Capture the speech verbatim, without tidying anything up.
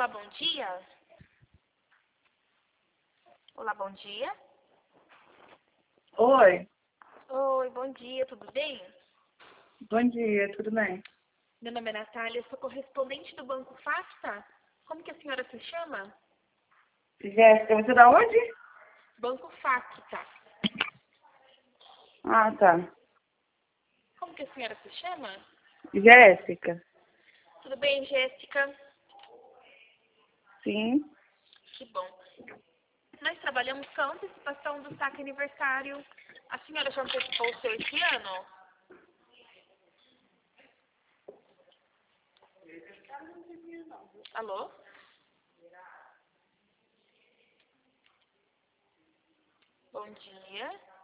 Olá, bom dia. Olá, bom dia. Oi, Oi, bom dia, tudo bem? bom dia, tudo bem? Meu nome é Natália, sou correspondente do Banco Facta. Como que a senhora se chama? Jéssica, você da onde? Banco Facta. Ah, tá. Como que a senhora se chama? Jéssica? Tudo bem, Jéssica? Sim. Que bom. Nós trabalhamos com a antecipação do saque aniversário. A senhora já antecipou o seu esse ano? Alô? Bom dia.